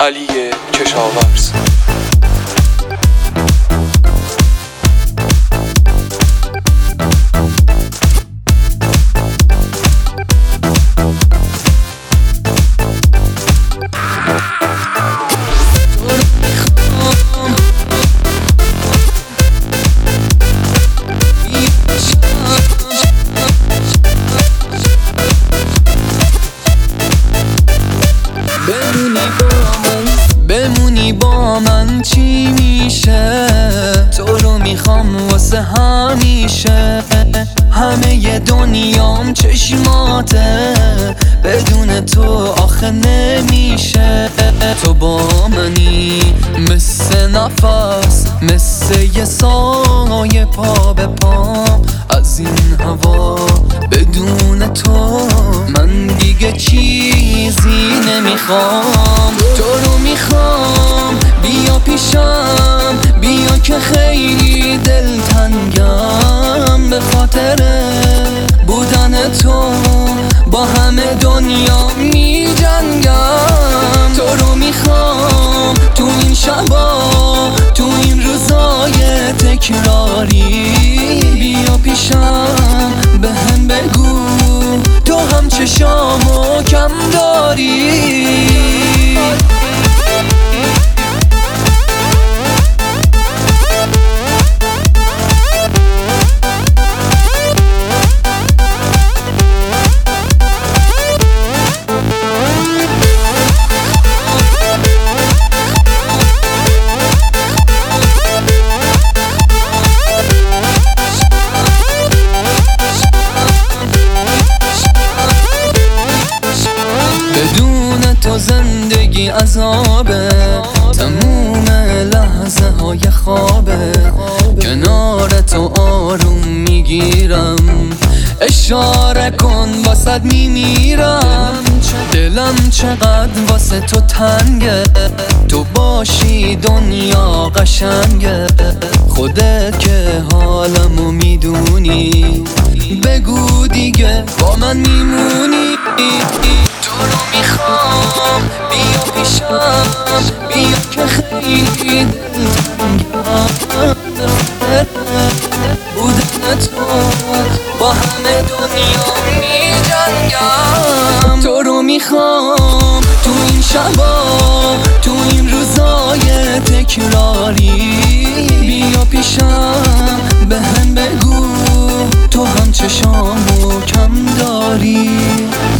علی کشاورز. بمونی با من چی میشه؟ تو رو میخوام واسه همیشه. همه دنیام چشماته، بدون تو آخه نمیشه. تو با منی مثل نفس، مثل یه سایه پا به پام. از این هوا بدون تو من دیگه چیزی نمیخوام. تو رو میخوام، بیا پیشم، بیا که خیلی دلتنگم. به خاطر بودن تو با همه دنیا میجنگم. تو رو میخوام تو این شبا، تو این روزای تکراری. بیا پیشم بهم بگو تو هم چشامو کم داری. بدون تو زندگی عذابه، تموم لحظه های خوابه. کنار تو آروم میگیرم، اشاره کن واسد میمیرم. دلم چقدر واسه تو تنگه، تو باشی دنیا قشنگه. خودت که حالمو میدونی، بگو دیگه با من میمونی. تو رو میخوام، بیا پیشم، بیا که خیلی دلتنگم. بودن تو با همه دنیا میجنگم. تو رو میخوام تو این شبا، تو این روزای تکراری. بیا پیشم بهم بگو تو هم چشامو کم داری.